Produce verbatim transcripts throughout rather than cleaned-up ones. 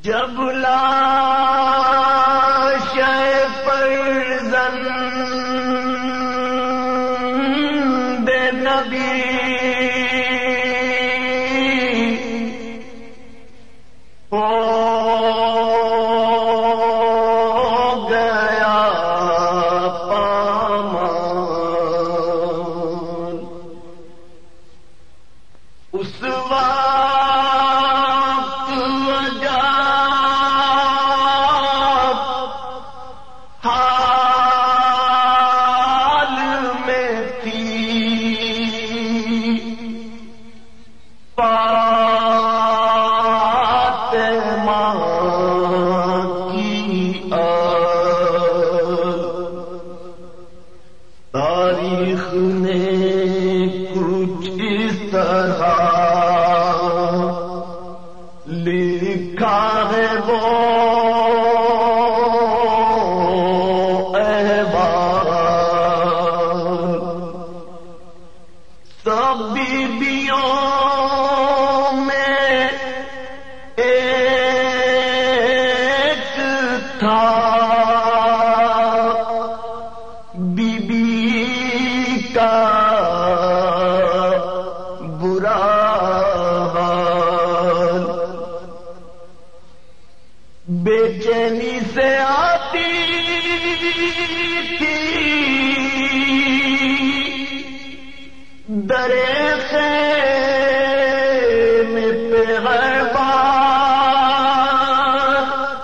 جب لاش فرزند نبی ہو گیا پامان، اس وقت عجب حال میں تھی فاطمہ کی آل۔ تاریخ نے کچھ اس طرح لکھا ہے وہ احوال، سب بیبیوں میں ایک تھا بی بی کا برا حال، بے چینی سے آتی تھی درے خیمے پہ ہر بار،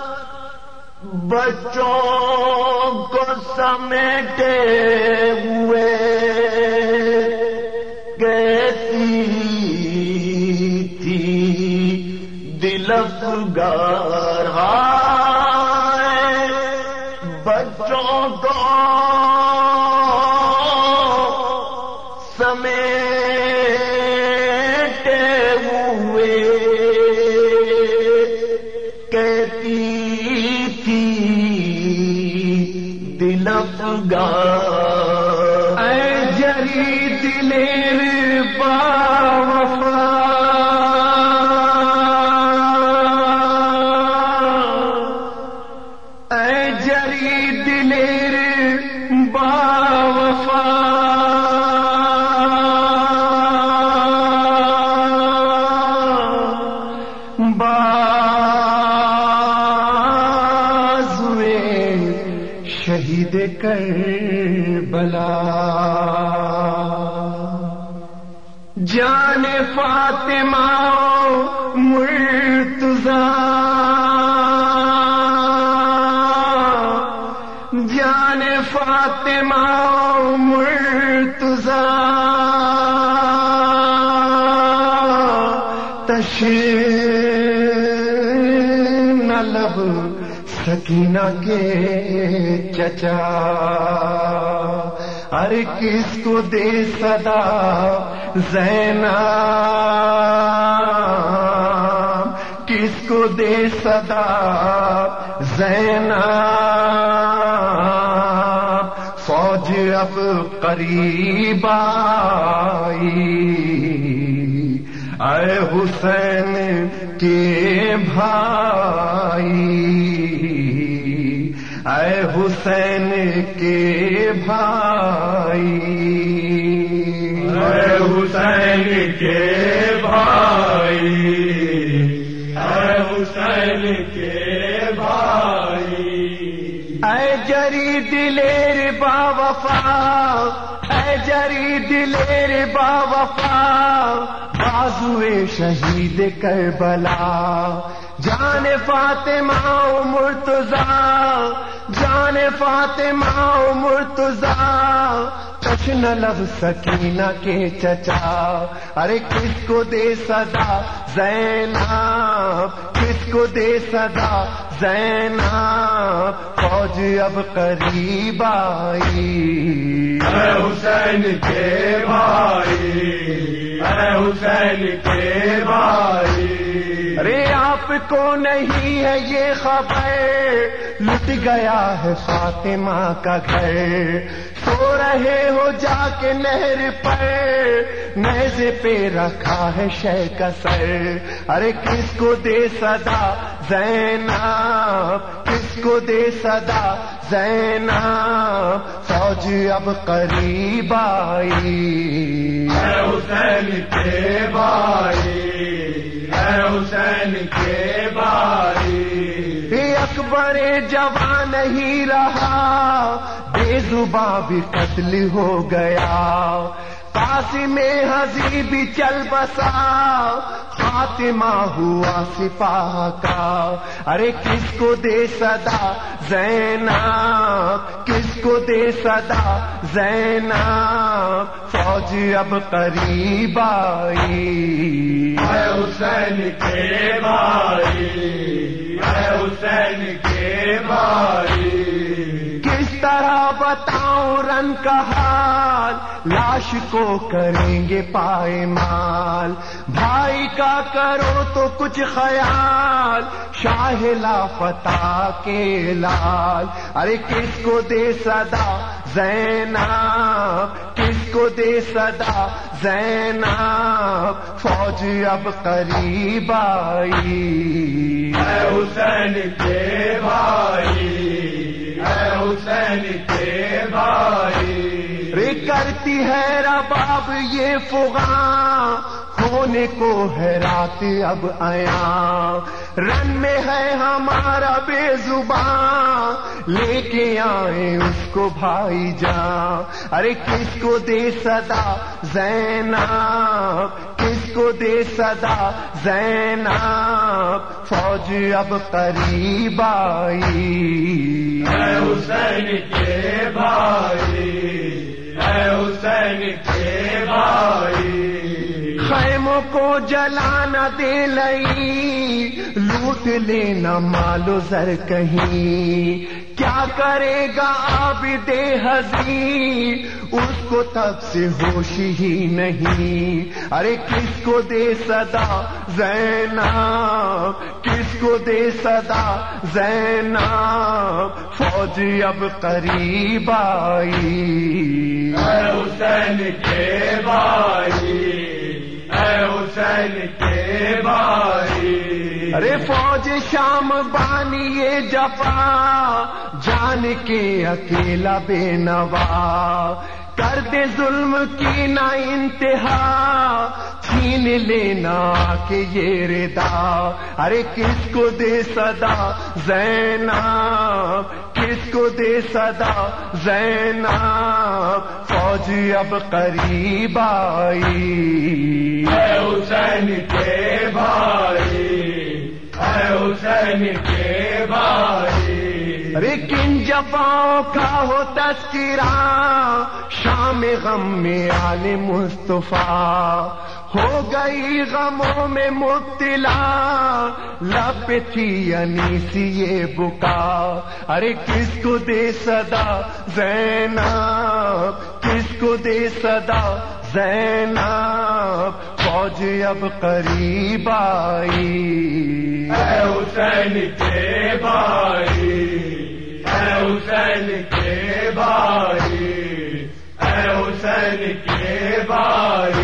بچوں کو سمیٹے ہوئے کہتی تھی دل افگار، ہائے بچوں کو سمیٹے ہوئے کہتی تھی دل افگار، اے جری دلیر با وفا، اے جری دلیر با وفا، شہید کربلا، جان فاطمہ مرتضی، جان فاطمہ مرتضی، تشن لب سکینہ کے چچا، ہر کس کو دے صدا زینب، کس کو دے صدا زینب، فوج اب قریب آئی، اے حسین کے بھائی، اے حسین کے بھائی، اے حسین کے بھائی، اے حسین کے بھائی، اے جری دلیر با وفا، اے جری دلیر با وفا، بازوئے شہید کربلا، جان فاطمہ و مرتضی، جان فاطمہ و مرتضی، جشن لب سکینہ کے چچا، ارے کس کو دے صدا زینب، کس کو دے صدا زینب، فوج اب قریب آئی، اے حسین کے بھائی، اے حسین کے بھائی، ارے آپ کو نہیں ہے یہ خبر لٹ گیا ہے فاطمہ کا گھر، سو رہے ہو جا کے نہر پر، نیزے پہ رکھا ہے شے کا سر، ارے کس کو دے صدا زینب، کس کو دے صدا زینب، فوج اب قریب آئی، اے حسین کے بھائی، اے حسین کے بھائی، اکبر جوان نہیں رہا، بے زباں بھی قتل ہو گیا، قاسم حضی بھی چل بسا، خاتمہ ہوا سپاہ کا، ارے کس کو دے صدا زینب، کس کو دے صدا زینب، فوج اب قریب آئی، اے حسین کے بھائی، اے حسین کے بھائی، کس طرح بتاؤں رن کا حال، لاش کو کریں گے پائمال، بھائی کا کرو تو کچھ خیال، شاہ لافتہ کے لال، ارے کس کو دے صدا زینب، کس کو دے صدا زینب، فوج اب قریب آئی، اے حسین کے بھائی، اے حسین کے بھائی، رے کرتی ہے رباب یہ فغاں، ہونے کو ہے رات اب آیا، رن میں ہے ہمارا بے زباں، لے کے آئے اس کو بھائی جان، ارے کس کو دے صدا زینب، کس کو دے صدا زینب، فوج اب قریب آئی، اے حسین کے بھائی، اے حسین کے بھائی، خیموں کو جلانا دے لئی، لوٹ لینا مال و زر کہیں، کیا کرے گا عابد حزین، اس کو تب سے ہوش ہی نہیں، ارے کس کو دے صدا زینب، کس کو دے صدا زینب، فوج اب قریب آئی، اے حسین کے بھائی، اے حسین کے بھائی، ارے فوج شام بانی یہ جفا، جان کے اکیلا بے نوا، کر دے ظلم کی نہ انتہا، چھین لینا کہ یہ ردا، ارے کس کو دے صدا زینب، کس کو دے صدا زینب، فوج اب قریب آئی، اے حسین کے بھائی، اے حسین کے بھائی، ارے کن جفاؤں کا ہو تذکرہ، شام غم میں آل مصطفیٰ، ہو گئی غموں میں مبتلا، لب پہ تھی انیسی یہ بکا، ارے کس کو دے صدا زینب، کس کو دے صدا زینب، فوج اب قریب آئی، اے حسین کے بھائی، اے حسین کے بھائی، اے حسین کے بھائی،